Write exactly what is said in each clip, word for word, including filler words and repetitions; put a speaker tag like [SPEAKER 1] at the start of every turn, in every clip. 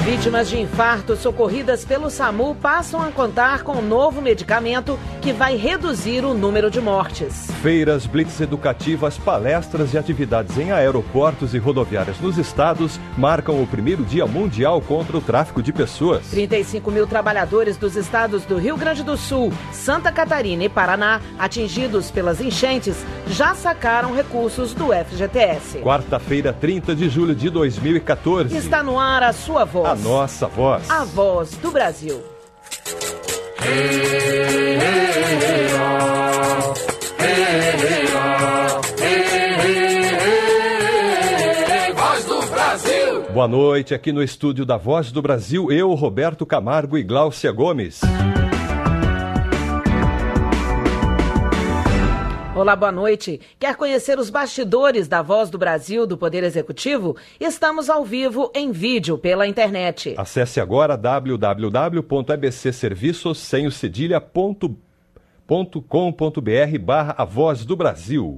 [SPEAKER 1] Vítimas de infarto socorridas pelo SAMU passam a contar com um novo medicamento que vai reduzir o número de mortes.
[SPEAKER 2] Feiras, blitz educativas, palestras e atividades em aeroportos e rodoviárias nos estados marcam o primeiro Dia Mundial contra o Tráfico de Pessoas.
[SPEAKER 1] trinta e cinco mil trabalhadores dos estados do Rio Grande do Sul, Santa Catarina e Paraná, atingidos pelas enchentes, já sacaram recursos do F G T S.
[SPEAKER 2] Quarta-feira, trinta de julho de dois mil e quatorze.
[SPEAKER 1] Está no ar a sua voz.
[SPEAKER 2] A nossa voz.
[SPEAKER 1] A voz do Brasil.
[SPEAKER 3] Hey, hey, hey, oh. Hey, hey, oh. Hey, hey, hey, Voz do Brasil.
[SPEAKER 2] Boa noite, aqui no estúdio da Voz do Brasil, eu, Roberto Camargo e Gláucia Gomes.
[SPEAKER 1] Olá, boa noite. Quer conhecer os bastidores da Voz do Brasil do Poder Executivo? Estamos ao vivo em vídeo pela internet.
[SPEAKER 2] Acesse agora w w w ponto e b c serviços sem o cedilha ponto com ponto b r barra a Voz do Brasil.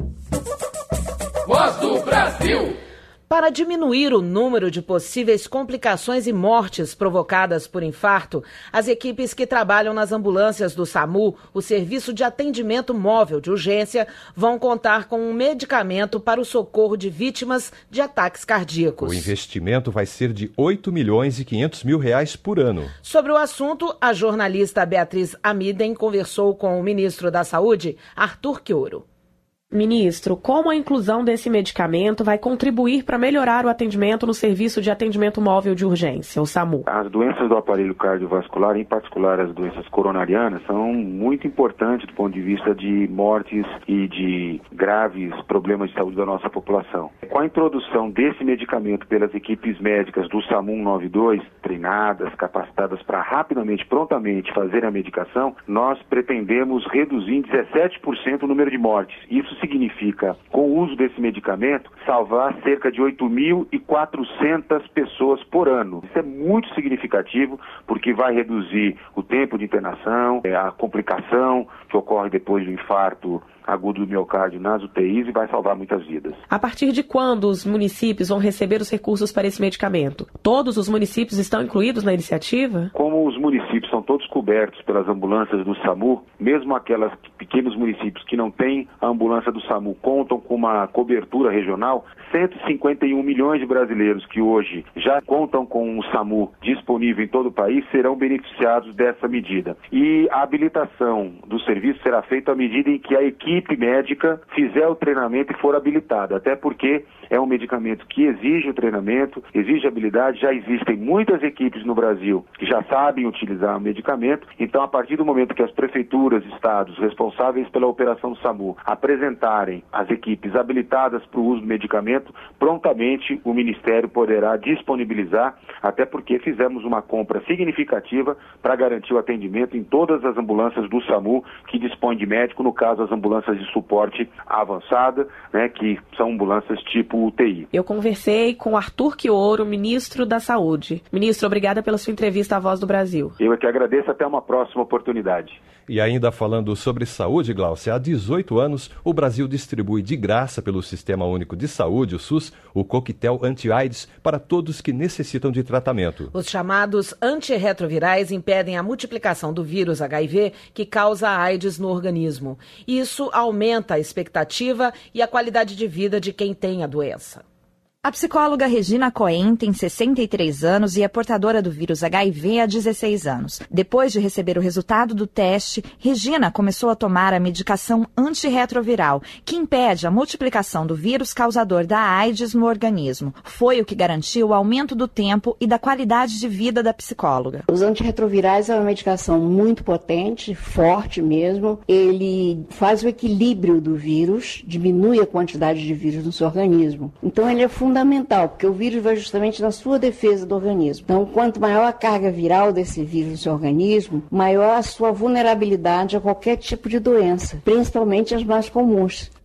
[SPEAKER 3] Voz do Brasil.
[SPEAKER 1] Para diminuir o número de possíveis complicações e mortes provocadas por infarto, as equipes que trabalham nas ambulâncias do SAMU, o Serviço de Atendimento Móvel de Urgência, vão contar com um medicamento para o socorro de vítimas de ataques cardíacos.
[SPEAKER 2] O investimento vai ser de oito milhões e quinhentos mil reais por ano.
[SPEAKER 1] Sobre o assunto, a jornalista Beatriz Amiden conversou com o ministro da Saúde, Arthur Quioro.
[SPEAKER 4] Ministro, como a inclusão desse medicamento vai contribuir para melhorar o atendimento no Serviço de Atendimento Móvel de Urgência, o SAMU?
[SPEAKER 5] As doenças do aparelho cardiovascular, em particular as doenças coronarianas, são muito importantes do ponto de vista de mortes e de graves problemas de saúde da nossa população. Com a introdução desse medicamento pelas equipes médicas do SAMU cento e noventa e dois, treinadas, capacitadas para rapidamente, prontamente fazer a medicação, nós pretendemos reduzir em dezessete por cento o número de mortes. Isso significa, com o uso desse medicamento, salvar cerca de oito mil e quatrocentas pessoas por ano. Isso é muito significativo, porque vai reduzir o tempo de internação, a complicação que ocorre depois do infarto agudo do miocárdio nas U T Is e vai salvar muitas vidas.
[SPEAKER 4] A partir de quando os municípios vão receber os recursos para esse medicamento? Todos os municípios estão incluídos na iniciativa?
[SPEAKER 5] Como os municípios são todos cobertos pelas ambulâncias do SAMU, mesmo aquelas pequenos municípios que não têm a ambulância do SAMU contam com uma cobertura regional, cento e cinquenta e um milhões de brasileiros que hoje já contam com o SAMU disponível em todo o país serão beneficiados dessa medida. E a habilitação do serviço será feita à medida em que a equipe equipe médica fizer o treinamento e for habilitada, até porque é um medicamento que exige o treinamento, exige habilidade, já existem muitas equipes no Brasil que já sabem utilizar o medicamento, então a partir do momento que as prefeituras, estados responsáveis pela operação do SAMU apresentarem as equipes habilitadas para o uso do medicamento, prontamente o Ministério poderá disponibilizar, até porque fizemos uma compra significativa para garantir o atendimento em todas as ambulâncias do SAMU que dispõem de médico, no caso as ambulâncias de suporte avançada, né, que são ambulâncias tipo U T I.
[SPEAKER 4] Eu conversei com Arthur Quioro, ministro da Saúde. Ministro, obrigada pela sua entrevista à Voz do Brasil.
[SPEAKER 5] Eu é que agradeço, até uma próxima oportunidade.
[SPEAKER 2] E ainda falando sobre saúde, Gláucia, há dezoito anos o Brasil distribui de graça pelo Sistema Único de Saúde, o SUS, o coquetel anti-AIDS para todos que necessitam de tratamento.
[SPEAKER 1] Os chamados antirretrovirais impedem a multiplicação do vírus H I V que causa a AIDS no organismo. Isso aumenta a expectativa e a qualidade de vida de quem tem a doença.
[SPEAKER 6] A psicóloga Regina Cohen tem sessenta e três anos e é portadora do vírus H I V há dezesseis anos. Depois de receber o resultado do teste, Regina começou a tomar a medicação antirretroviral, que impede a multiplicação do vírus causador da AIDS no organismo. Foi o que garantiu o aumento do tempo e da qualidade de vida da psicóloga.
[SPEAKER 7] Os antirretrovirais é uma medicação muito potente, forte mesmo. Ele faz o equilíbrio do vírus, diminui a quantidade de vírus no seu organismo. Então ele é fundamental. fundamental, porque o vírus vai justamente na sua defesa do organismo. Então, quanto maior a carga viral desse vírus no seu organismo, maior a sua vulnerabilidade a qualquer tipo de doença, principalmente as mais comuns.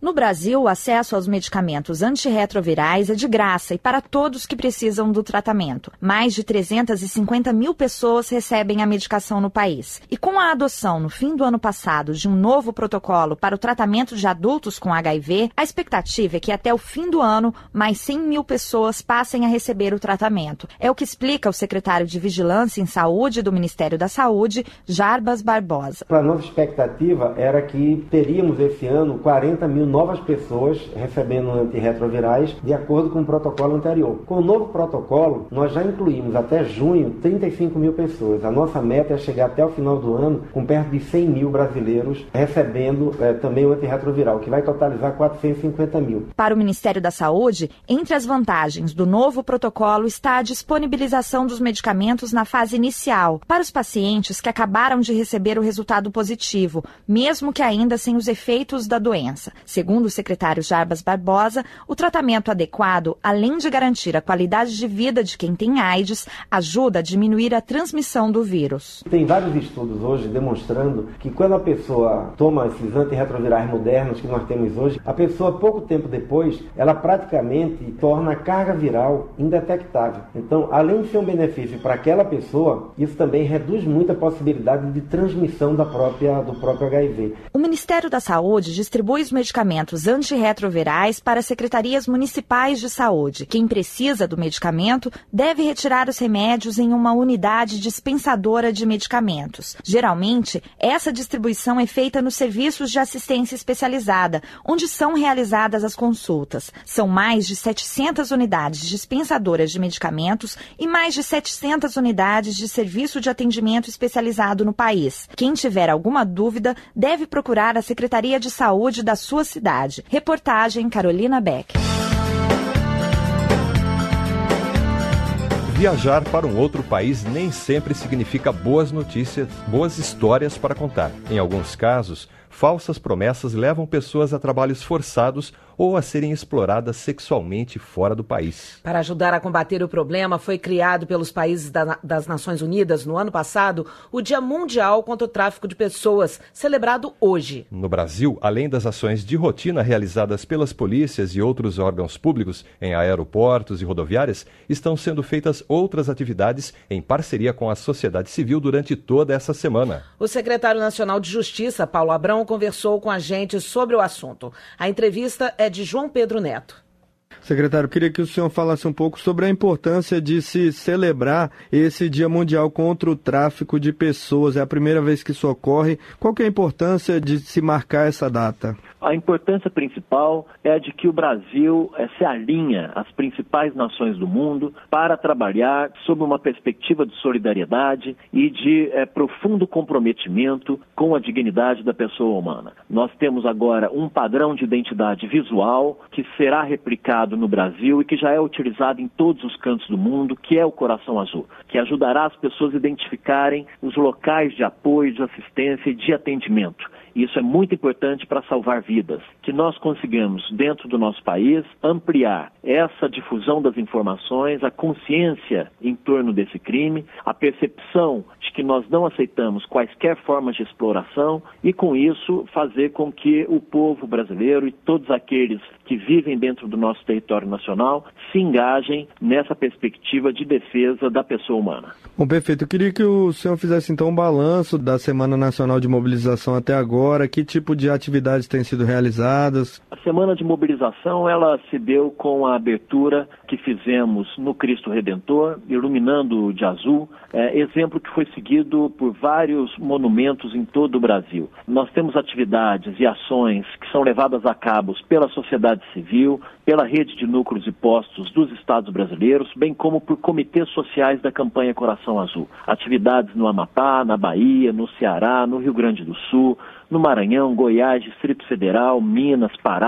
[SPEAKER 6] No Brasil, o acesso aos medicamentos antirretrovirais é de graça e para todos que precisam do tratamento. Mais de trezentas e cinquenta mil pessoas recebem a medicação no país. E com a adoção, no fim do ano passado, de um novo protocolo para o tratamento de adultos com H I V, a expectativa é que até o fim do ano, mais cem mil pessoas passem a receber o tratamento. É o que explica o secretário de Vigilância em Saúde do Ministério da Saúde, Jarbas Barbosa.
[SPEAKER 8] A nossa expectativa era que teríamos esse ano quarenta mil novas pessoas recebendo antirretrovirais de acordo com o protocolo anterior. Com o novo protocolo, nós já incluímos até junho trinta e cinco mil pessoas. A nossa meta é chegar até o final do ano com perto de cem mil brasileiros recebendo é, também o antirretroviral, que vai totalizar quatrocentos e cinquenta mil.
[SPEAKER 6] Para o Ministério da Saúde, entre as vantagens do novo protocolo está a disponibilização dos medicamentos na fase inicial, para os pacientes que acabaram de receber o resultado positivo, mesmo que ainda sem os efeitos da doença. Segundo o secretário Jarbas Barbosa, o tratamento adequado, além de garantir a qualidade de vida de quem tem AIDS, ajuda a diminuir a transmissão do vírus.
[SPEAKER 8] Tem vários estudos hoje demonstrando que quando a pessoa toma esses antirretrovirais modernos que nós temos hoje, a pessoa, pouco tempo depois, ela praticamente torna a carga viral indetectável. Então, além de ser um benefício para aquela pessoa, isso também reduz muito a possibilidade de transmissão da própria, do próprio H I V.
[SPEAKER 6] O Ministério da Saúde distribui os medicamentos antirretrovirais para secretarias municipais de saúde. Quem precisa do medicamento deve retirar os remédios em uma unidade dispensadora de medicamentos. Geralmente, essa distribuição é feita nos serviços de assistência especializada, onde são realizadas as consultas. São mais de setecentas unidades dispensadoras de medicamentos e mais de setecentas unidades de serviço de atendimento especializado no país. Quem tiver alguma dúvida deve procurar a Secretaria de Saúde da sua cidade. Reportagem Carolina Beck.
[SPEAKER 2] Viajar para um outro país nem sempre significa boas notícias, boas histórias para contar. Em alguns casos, falsas promessas levam pessoas a trabalhos forçados ou a serem exploradas sexualmente fora do país.
[SPEAKER 1] Para ajudar a combater o problema, foi criado pelos países da, das Nações Unidas, no ano passado, o Dia Mundial contra o Tráfico de Pessoas, celebrado hoje.
[SPEAKER 2] No Brasil, além das ações de rotina realizadas pelas polícias e outros órgãos públicos em aeroportos e rodoviárias, estão sendo feitas outras atividades em parceria com a sociedade civil durante toda essa semana.
[SPEAKER 1] O secretário nacional de Justiça, Paulo Abrão, conversou com a gente sobre o assunto. A entrevista é de João Pedro Neto.
[SPEAKER 9] Secretário, queria que o senhor falasse um pouco sobre a importância de se celebrar esse Dia Mundial contra o Tráfico de Pessoas. É a primeira vez que isso ocorre. Qual que é a importância de se marcar essa data?
[SPEAKER 10] A importância principal é a de que o Brasil é, se alinha às principais nações do mundo para trabalhar sob uma perspectiva de solidariedade e de é, profundo comprometimento com a dignidade da pessoa humana. Nós temos agora um padrão de identidade visual que será replicado no Brasil e que já é utilizado em todos os cantos do mundo, que é o Coração Azul, que ajudará as pessoas a identificarem os locais de apoio, de assistência e de atendimento. Isso é muito importante para salvar vidas. Que nós consigamos, dentro do nosso país, ampliar essa difusão das informações, a consciência em torno desse crime, a percepção de que nós não aceitamos quaisquer formas de exploração e, com isso, fazer com que o povo brasileiro e todos aqueles que vivem dentro do nosso território nacional se engajem nessa perspectiva de defesa da pessoa humana.
[SPEAKER 9] Bom, perfeito. Eu queria que o senhor fizesse, então, um balanço da Semana Nacional de Mobilização até agora. Que tipo de atividades têm sido realizadas?
[SPEAKER 10] A Semana de Mobilização, ela se deu com a abertura que fizemos no Cristo Redentor, iluminando de azul, é, exemplo que foi seguido por vários monumentos em todo o Brasil. Nós temos atividades e ações que são levadas a cabo pela sociedade civil, pela rede de núcleos e postos dos estados brasileiros, bem como por comitês sociais da campanha Coração Azul. Atividades no Amapá, na Bahia, no Ceará, no Rio Grande do Sul, no Maranhão, Goiás, Distrito Federal, Minas, Pará,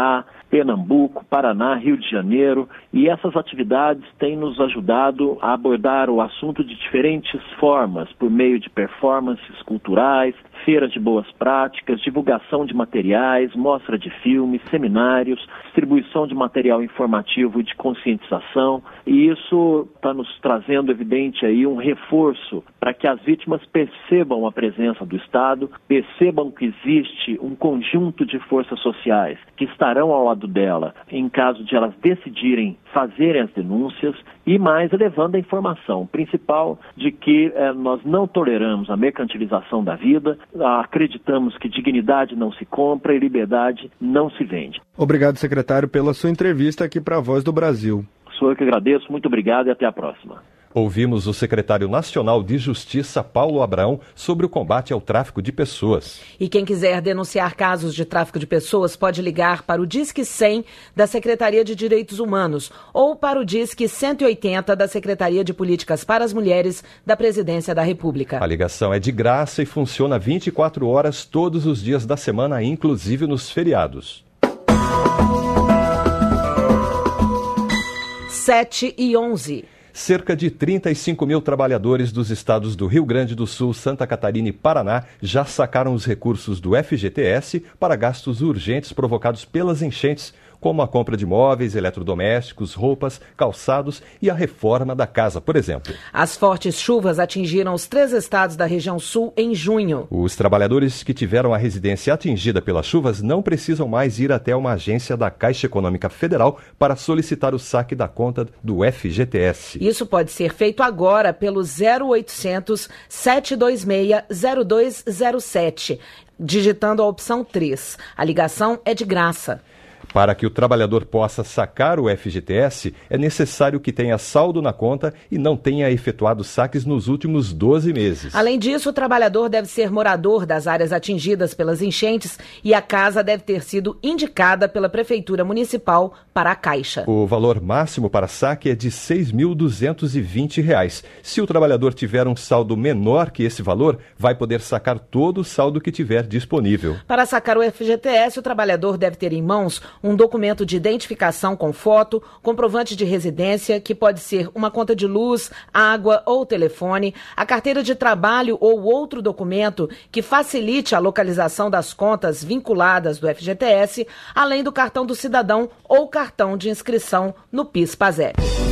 [SPEAKER 10] Pernambuco, Paraná, Rio de Janeiro, e essas atividades têm nos ajudado a abordar o assunto de diferentes formas, por meio de performances culturais, feiras de boas práticas, divulgação de materiais, mostra de filmes, seminários, distribuição de material informativo e de conscientização, e isso está nos trazendo, evidente, aí um reforço para que as vítimas percebam a presença do Estado, percebam que existe um conjunto de forças sociais que estarão ao lado dela em caso de elas decidirem fazerem as denúncias, e mais elevando a informação principal de que eh, nós não toleramos a mercantilização da vida, acreditamos que dignidade não se compra e liberdade não se vende.
[SPEAKER 9] Obrigado, secretário, pela sua entrevista aqui para a Voz do Brasil.
[SPEAKER 10] Sou eu que agradeço, muito obrigado e até a próxima.
[SPEAKER 2] Ouvimos o secretário nacional de Justiça, Paulo Abrão, sobre o combate ao tráfico de pessoas.
[SPEAKER 1] E quem quiser denunciar casos de tráfico de pessoas pode ligar para o Disque cem da Secretaria de Direitos Humanos ou para o Disque cento e oitenta da Secretaria de Políticas para as Mulheres da Presidência da República.
[SPEAKER 2] A ligação é de graça e funciona vinte e quatro horas todos os dias da semana, inclusive nos feriados.
[SPEAKER 1] sete e onze.
[SPEAKER 2] Cerca de trinta e cinco mil trabalhadores dos estados do Rio Grande do Sul, Santa Catarina e Paraná já sacaram os recursos do F G T S para gastos urgentes provocados pelas enchentes, como a compra de móveis, eletrodomésticos, roupas, calçados e a reforma da casa, por exemplo.
[SPEAKER 1] As fortes chuvas atingiram os três estados da região sul em junho.
[SPEAKER 2] Os trabalhadores que tiveram a residência atingida pelas chuvas não precisam mais ir até uma agência da Caixa Econômica Federal para solicitar o saque da conta do F G T S.
[SPEAKER 1] Isso pode ser feito agora pelo zero oitocentos, sete dois seis, zero dois zero sete, digitando a opção três. A ligação é de graça.
[SPEAKER 2] Para que o trabalhador possa sacar o F G T S, é necessário que tenha saldo na conta e não tenha efetuado saques nos últimos doze meses.
[SPEAKER 1] Além disso, o trabalhador deve ser morador das áreas atingidas pelas enchentes e a casa deve ter sido indicada pela Prefeitura Municipal para a Caixa.
[SPEAKER 2] O valor máximo para saque é de seis mil duzentos e vinte reais. Se o trabalhador tiver um saldo menor que esse valor, vai poder sacar todo o saldo que tiver disponível.
[SPEAKER 1] Para sacar o F G T S, o trabalhador deve ter em mãos um documento de identificação com foto, comprovante de residência, que pode ser uma conta de luz, água ou telefone, a carteira de trabalho ou outro documento que facilite a localização das contas vinculadas do F G T S, além do cartão do cidadão ou cartão de inscrição no PIS/PASEP.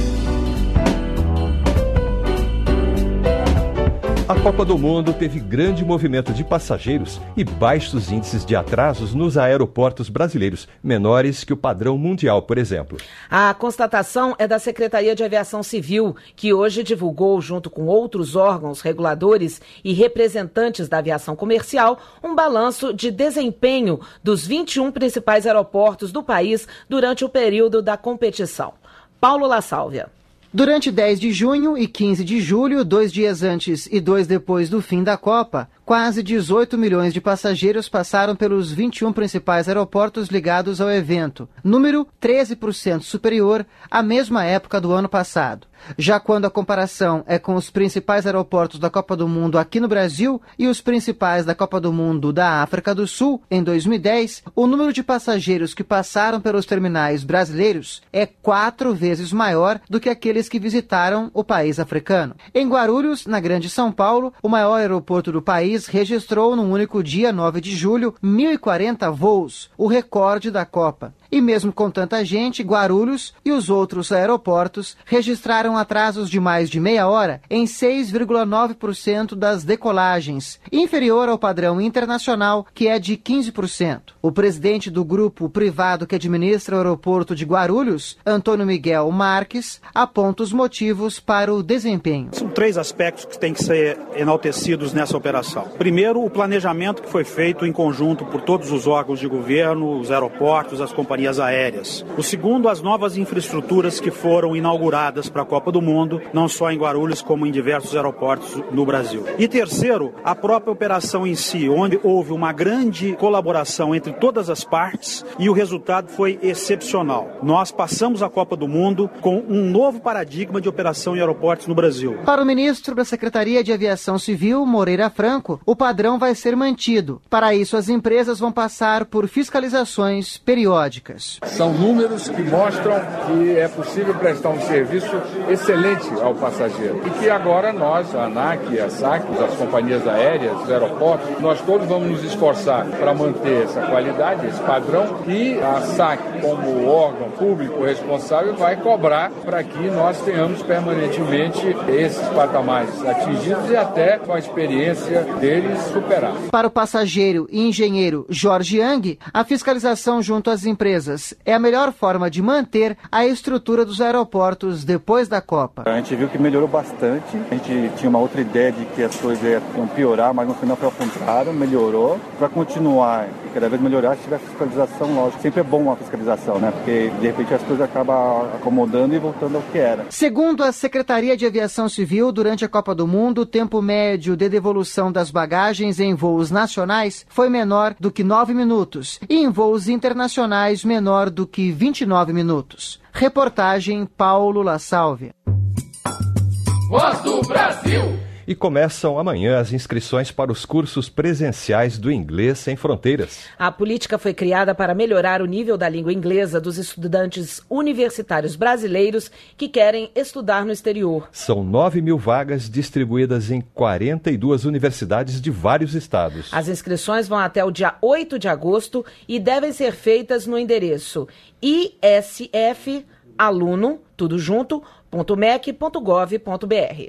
[SPEAKER 2] A Copa do Mundo teve grande movimento de passageiros e baixos índices de atrasos nos aeroportos brasileiros, menores que o padrão mundial, por exemplo.
[SPEAKER 1] A constatação é da Secretaria de Aviação Civil, que hoje divulgou, junto com outros órgãos reguladores e representantes da aviação comercial, um balanço de desempenho dos vinte e um principais aeroportos do país durante o período da competição. Paulo La Sálvia.
[SPEAKER 11] Durante dez de junho e quinze de julho, dois dias antes e dois depois do fim da Copa, quase dezoito milhões de passageiros passaram pelos vinte e um principais aeroportos ligados ao evento, número treze por cento superior à mesma época do ano passado. Já quando a comparação é com os principais aeroportos da Copa do Mundo aqui no Brasil e os principais da Copa do Mundo da África do Sul, em dois mil e dez, o número de passageiros que passaram pelos terminais brasileiros é quatro vezes maior do que aqueles que visitaram o país africano. Em Guarulhos, na Grande São Paulo, o maior aeroporto do país registrou num único dia, nove de julho, mil e quarenta voos, o recorde da Copa. E mesmo com tanta gente, Guarulhos e os outros aeroportos registraram atrasos de mais de meia hora em seis vírgula nove por cento das decolagens, inferior ao padrão internacional, que é de quinze por cento. O presidente do grupo privado que administra o aeroporto de Guarulhos, Antônio Miguel Marques, aponta os motivos para o desempenho.
[SPEAKER 12] São três aspectos que têm que ser enaltecidos nessa operação. Primeiro, o planejamento que foi feito em conjunto por todos os órgãos de governo, os aeroportos, as companhias aéreas. O segundo, as novas infraestruturas que foram inauguradas para a Copa do Mundo, não só em Guarulhos, como em diversos aeroportos no Brasil. E terceiro, a própria operação em si, onde houve uma grande colaboração entre todas as partes e o resultado foi excepcional. Nós passamos a Copa do Mundo com um novo paradigma de operação em aeroportos no Brasil.
[SPEAKER 11] Para o ministro da Secretaria de Aviação Civil, Moreira Franco, o padrão vai ser mantido. Para isso, as empresas vão passar por fiscalizações periódicas. médicas.
[SPEAKER 13] São números que mostram que é possível prestar um serviço excelente ao passageiro e que agora nós, a ANAC, a SAC, as companhias aéreas, os aeroportos, nós todos vamos nos esforçar para manter essa qualidade, esse padrão, e a SAC, como órgão público responsável, vai cobrar para que nós tenhamos permanentemente esses patamares atingidos e até com a experiência deles superar.
[SPEAKER 11] Para o passageiro e engenheiro Jorge Yang, a fiscalização junto às empresas é a melhor forma de manter a estrutura dos aeroportos depois da Copa.
[SPEAKER 14] A gente viu que melhorou bastante. A gente tinha uma outra ideia de que as coisas iam piorar, mas no final foi ao contrário, melhorou. Para continuar e cada vez melhorar, se tiver fiscalização, lógico. Sempre é bom uma fiscalização, né? Porque de repente as coisas acabam acomodando e voltando ao que era.
[SPEAKER 11] Segundo a Secretaria de Aviação Civil, durante a Copa do Mundo, o tempo médio de devolução das bagagens em voos nacionais foi menor do que nove minutos e em voos internacionais menor do que vinte e nove minutos. Reportagem Paulo La Salve.
[SPEAKER 3] Voz do Brasil.
[SPEAKER 2] E começam amanhã as inscrições para os cursos presenciais do Inglês Sem Fronteiras.
[SPEAKER 1] A política foi criada para melhorar o nível da língua inglesa dos estudantes universitários brasileiros que querem estudar no exterior.
[SPEAKER 2] São nove mil vagas distribuídas em quarenta e duas universidades de vários estados.
[SPEAKER 1] As inscrições vão até o dia oito de agosto e devem ser feitas no endereço isfaluno, tudo junto, ponto mec ponto gov ponto br.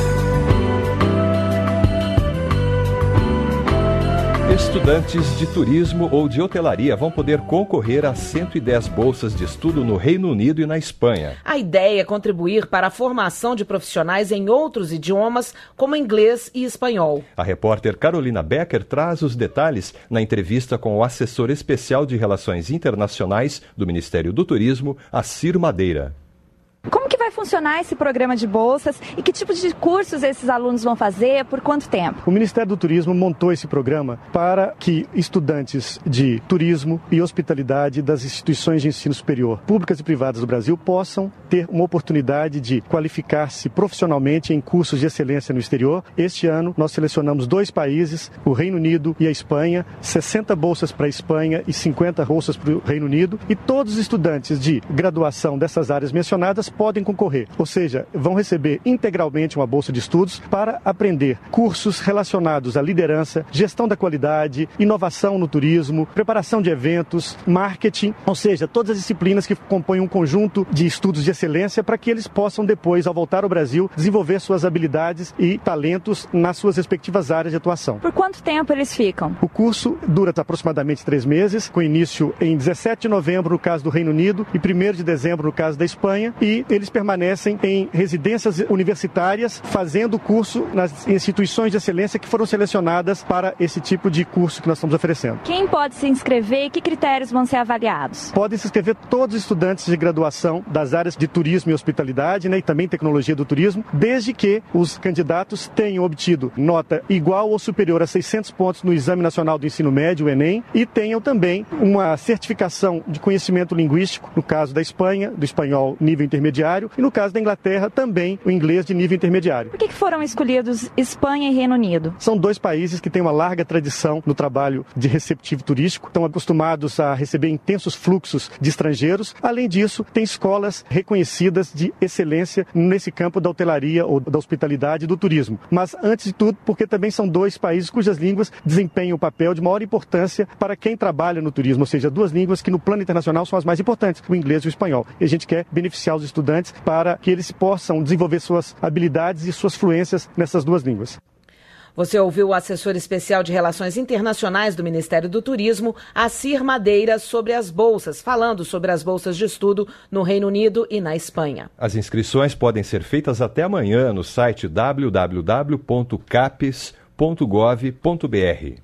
[SPEAKER 2] Estudantes de turismo ou de hotelaria vão poder concorrer a cento e dez bolsas de estudo no Reino Unido e na Espanha.
[SPEAKER 1] A ideia é contribuir para a formação de profissionais em outros idiomas, como inglês e espanhol.
[SPEAKER 2] A repórter Carolina Becker traz os detalhes na entrevista com o assessor especial de Relações Internacionais do Ministério do Turismo, Assir Madeira.
[SPEAKER 6] Como que vai funcionar esse programa de bolsas e que tipo de cursos esses alunos vão fazer, por quanto tempo?
[SPEAKER 15] O Ministério do Turismo montou esse programa para que estudantes de turismo e hospitalidade das instituições de ensino superior, públicas e privadas do Brasil, possam ter uma oportunidade de qualificar-se profissionalmente em cursos de excelência no exterior. Este ano nós selecionamos dois países, o Reino Unido e a Espanha, sessenta bolsas para a Espanha e cinquenta bolsas para o Reino Unido, e todos os estudantes de graduação dessas áreas mencionadas podem concorrer, ou seja, vão receber integralmente uma bolsa de estudos para aprender cursos relacionados à liderança, gestão da qualidade, inovação no turismo, preparação de eventos, marketing, ou seja, todas as disciplinas que compõem um conjunto de estudos de excelência para que eles possam depois, ao voltar ao Brasil, desenvolver suas habilidades e talentos nas suas respectivas áreas de atuação.
[SPEAKER 6] Por quanto tempo eles ficam?
[SPEAKER 15] O curso dura aproximadamente três meses, com início em dezessete de novembro no caso do Reino Unido e primeiro de dezembro no caso da Espanha, e eles permanecem em residências universitárias fazendo curso nas instituições de excelência que foram selecionadas para esse tipo de curso que nós estamos oferecendo.
[SPEAKER 6] Quem pode se inscrever e que critérios vão ser avaliados?
[SPEAKER 15] Podem se inscrever todos os estudantes de graduação das áreas de turismo e hospitalidade, né, e também tecnologia do turismo, desde que os candidatos tenham obtido nota igual ou superior a seiscentos pontos no Exame Nacional do Ensino Médio, o Enem, e tenham também uma certificação de conhecimento linguístico, no caso da Espanha, do espanhol nível intermediário, e no caso da Inglaterra também o inglês de nível intermediário.
[SPEAKER 6] Por que que foram escolhidos Espanha e Reino Unido?
[SPEAKER 15] São dois países que têm uma larga tradição no trabalho de receptivo turístico, estão acostumados a receber intensos fluxos de estrangeiros. Além disso, tem escolas reconhecidas de excelência nesse campo da hotelaria ou da hospitalidade e do turismo. Mas, antes de tudo, porque também são dois países cujas línguas desempenham um papel de maior importância para quem trabalha no turismo, ou seja, duas línguas que no plano internacional são as mais importantes, o inglês e o espanhol. E a gente quer beneficiar os estudantes para que eles possam desenvolver suas habilidades e suas fluências nessas duas línguas.
[SPEAKER 1] Você ouviu o assessor especial de Relações Internacionais do Ministério do Turismo, Assir Madeira, sobre as bolsas, falando sobre as bolsas de estudo no Reino Unido e na Espanha.
[SPEAKER 2] As inscrições podem ser feitas até amanhã no site w w w ponto capes ponto gov ponto br.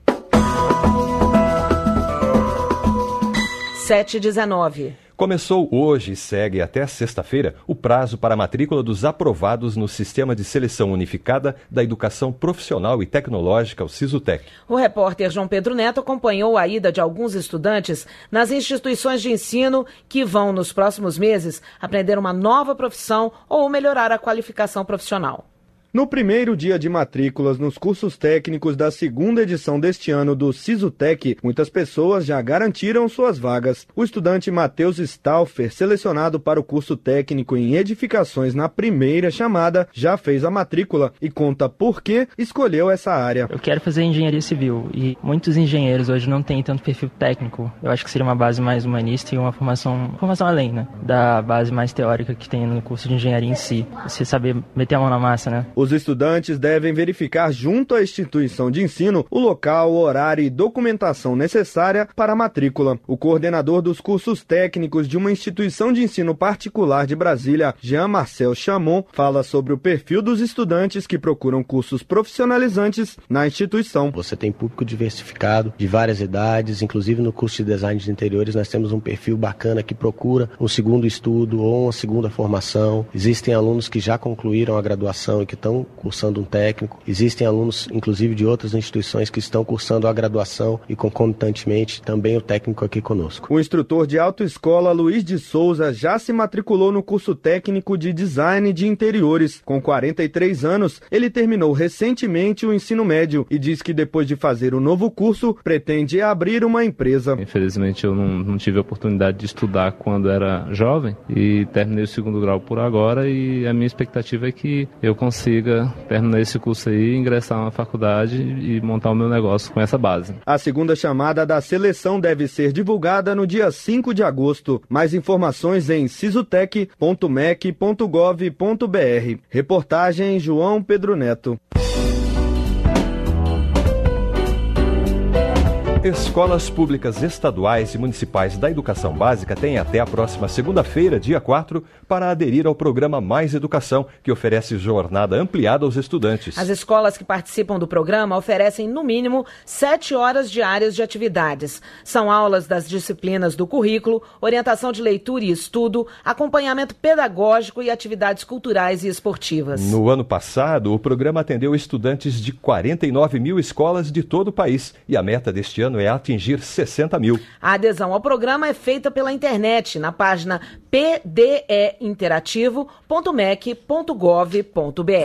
[SPEAKER 1] sete e dezenove.
[SPEAKER 2] Começou hoje e segue até sexta-feira o prazo para a matrícula dos aprovados no Sistema de Seleção Unificada da Educação Profissional e Tecnológica, o SISUTEC.
[SPEAKER 1] O repórter João Pedro Neto acompanhou a ida de alguns estudantes nas instituições de ensino que vão, nos próximos meses, aprender uma nova profissão ou melhorar a qualificação profissional.
[SPEAKER 9] No primeiro dia de matrículas nos cursos técnicos da segunda edição deste ano do Sisutec, muitas pessoas já garantiram suas vagas. O estudante Matheus Stauffer, selecionado para o curso técnico em edificações na primeira chamada, já fez a matrícula e conta por que escolheu essa área.
[SPEAKER 16] Eu quero fazer engenharia civil e muitos engenheiros hoje não têm tanto perfil técnico. Eu acho que seria uma base mais humanista e uma formação, formação além, né, da base mais teórica que tem no curso de engenharia em si. Você saber meter a mão na massa, né?
[SPEAKER 9] Os estudantes devem verificar junto à instituição de ensino o local, horário e documentação necessária para a matrícula. O coordenador dos cursos técnicos de uma instituição de ensino particular de Brasília, Jean Marcel Chamon, fala sobre o perfil dos estudantes que procuram cursos profissionalizantes na instituição.
[SPEAKER 17] Você tem público diversificado, de várias idades, inclusive no curso de design de interiores nós temos um perfil bacana que procura um segundo estudo ou uma segunda formação. Existem alunos que já concluíram a graduação e que estão cursando um técnico. Existem alunos, inclusive, de outras instituições que estão cursando a graduação e, concomitantemente, também o técnico aqui conosco.
[SPEAKER 9] O instrutor de autoescola Luiz de Souza já se matriculou no curso técnico de design de interiores. Com quarenta e três anos, ele terminou recentemente o ensino médio e diz que depois de fazer o novo curso, pretende abrir uma empresa.
[SPEAKER 18] Infelizmente, eu não, não tive a oportunidade de estudar quando era jovem e terminei o segundo grau por agora e a minha expectativa é que eu consiga terminar esse curso aí, ingressar na faculdade e montar o meu negócio com essa base.
[SPEAKER 9] A segunda chamada da seleção deve ser divulgada no dia cinco de agosto. Mais informações em sisutec ponto mec ponto gov ponto br. Reportagem João Pedro Neto.
[SPEAKER 2] Escolas públicas estaduais e municipais da educação básica têm até a próxima segunda-feira, dia quatro, para aderir ao programa Mais Educação, que oferece jornada ampliada aos estudantes.
[SPEAKER 1] As escolas que participam do programa oferecem, no mínimo, sete horas diárias de atividades. São aulas das disciplinas do currículo, orientação de leitura e estudo, acompanhamento pedagógico e atividades culturais e esportivas.
[SPEAKER 2] No ano passado, o programa atendeu estudantes de quarenta e nove mil escolas de todo o país e a meta deste ano é atingir sessenta mil.
[SPEAKER 1] A adesão ao programa é feita pela internet, na página p d e interativo ponto mec ponto gov ponto br.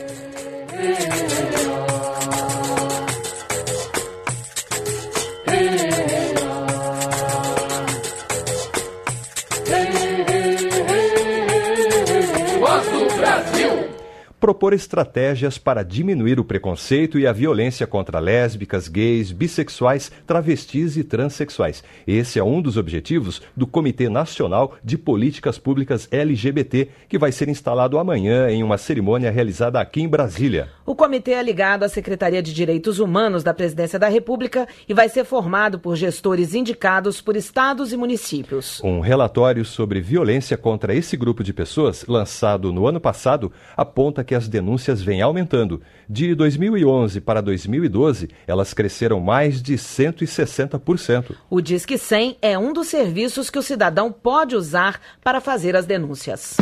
[SPEAKER 3] Voz do Brasil.
[SPEAKER 2] Propor estratégias para diminuir o preconceito e a violência contra lésbicas, gays, bissexuais, travestis e transexuais. Esse é um dos objetivos do Comitê Nacional de Políticas Públicas L G B T, que vai ser instalado amanhã em uma cerimônia realizada aqui em Brasília.
[SPEAKER 1] O comitê é ligado à Secretaria de Direitos Humanos da Presidência da República e vai ser formado por gestores indicados por estados e municípios.
[SPEAKER 2] Um relatório sobre violência contra esse grupo de pessoas, lançado no ano passado, aponta que as denúncias vêm aumentando. De dois mil e onze para dois mil e doze, elas cresceram mais de cento e sessenta por cento.
[SPEAKER 1] O Disque cem é um dos serviços que o cidadão pode usar para fazer as denúncias.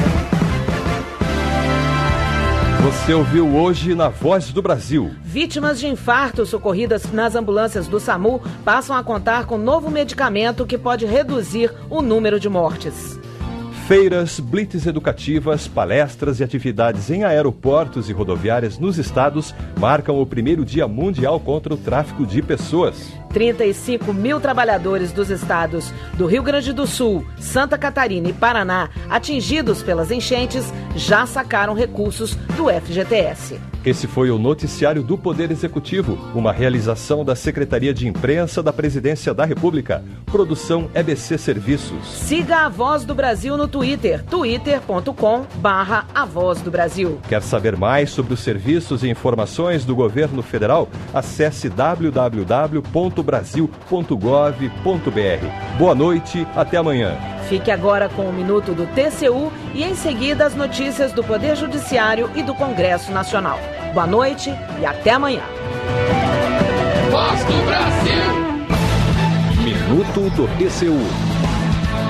[SPEAKER 2] Você ouviu hoje na Voz do Brasil.
[SPEAKER 1] Vítimas de infarto socorridas nas ambulâncias do SAMU passam a contar com novo medicamento que pode reduzir o número de mortes.
[SPEAKER 2] Feiras, blitz educativas, palestras e atividades em aeroportos e rodoviárias nos estados marcam o primeiro Dia Mundial contra o Tráfico de Pessoas.
[SPEAKER 1] trinta e cinco mil trabalhadores dos estados do Rio Grande do Sul, Santa Catarina e Paraná, atingidos pelas enchentes, já sacaram recursos do F G T S.
[SPEAKER 2] Esse foi o Noticiário do Poder Executivo, uma realização da Secretaria de Imprensa da Presidência da República. Produção E B C Serviços.
[SPEAKER 1] Siga a Voz do Brasil no Twitter, twitter ponto com barra A Voz do Brasil.
[SPEAKER 2] Quer saber mais sobre os serviços e informações do governo federal? Acesse w w w ponto brasil ponto gov ponto br. Boa noite, até amanhã.
[SPEAKER 1] Fique agora com o Minuto do T C U e em seguida as notícias do Poder Judiciário e do Congresso Nacional. Boa noite e até amanhã.
[SPEAKER 3] Voz do Brasil.
[SPEAKER 19] Minuto do T C U.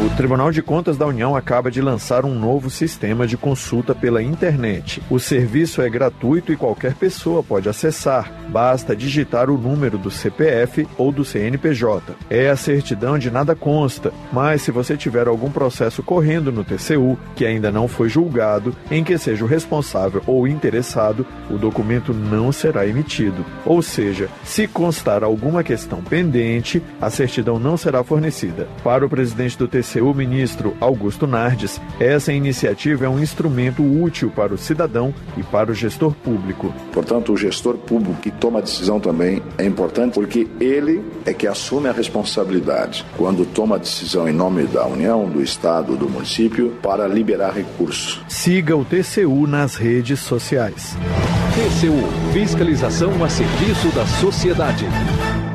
[SPEAKER 19] O Tribunal de Contas da União acaba de lançar um novo sistema de consulta pela internet. O serviço é gratuito e qualquer pessoa pode acessar. Basta digitar o número do C P F ou do C N P J. É a certidão de nada consta, mas se você tiver algum processo correndo no T C U que ainda não foi julgado, em que seja o responsável ou interessado, o documento não será emitido. Ou seja, se constar alguma questão pendente, a certidão não será fornecida. Para o presidente do T C U, ministro Augusto Nardes, essa iniciativa é um instrumento útil para o cidadão e para o gestor público.
[SPEAKER 20] Portanto, o gestor público que toma a decisão também é importante, porque ele é que assume a responsabilidade quando toma a decisão em nome da União, do Estado, do município, para liberar recursos.
[SPEAKER 19] Siga o T C U nas redes sociais.
[SPEAKER 21] T C U, fiscalização a serviço da sociedade.